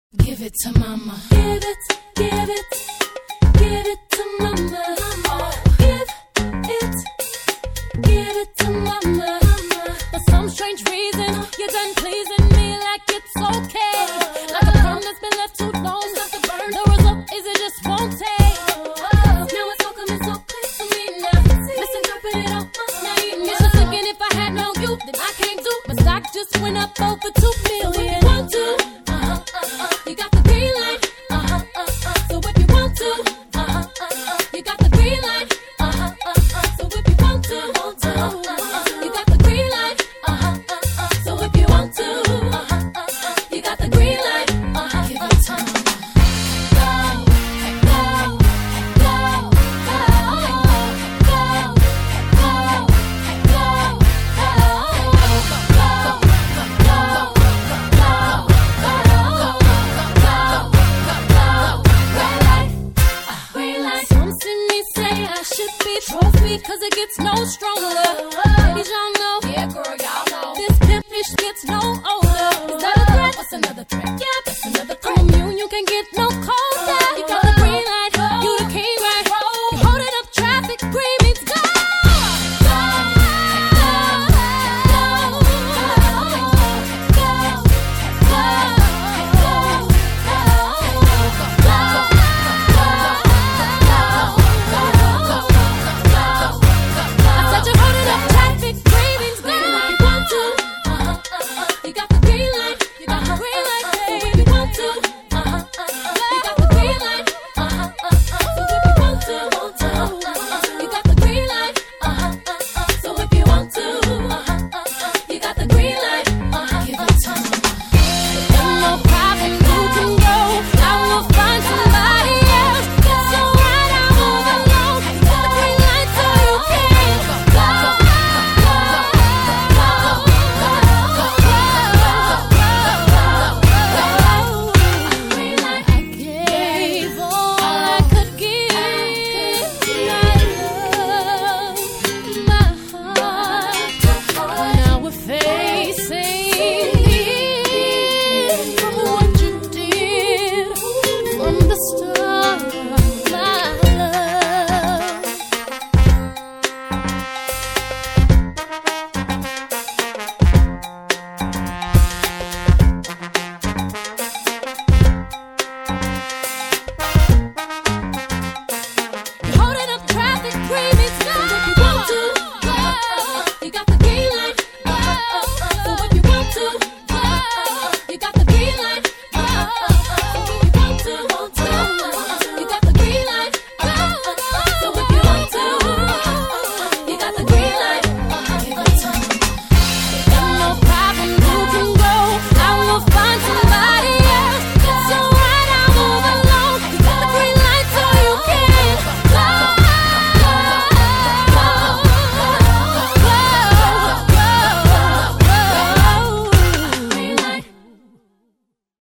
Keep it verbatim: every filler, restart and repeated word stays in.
Give it to mama. Give it, give it, give it to mama. Oh, give it, give it to mama. For some strange reason, you're done pleasing me like it's okay. Like a perm that's been left too long. The result is it just won't take. Now it's all coming so clear to me now. Misinterpret it all my name. It's just thinking if I had no you, then I can't do. My stock just went up over two million. One, two. You got the green light, uh-huh, uh-uh. So if you want to, uh-huh, uh-uh. You got the green light, uh-huh, uh-uh. So if you want to, uh-huh, uh-uh. You got the green light, uh-huh, uh-uh. So if you want to, uh-huh, uh-uh. You got the green light, uh-huh, give it to me. Trophy, cause it gets no stronger. Baby, John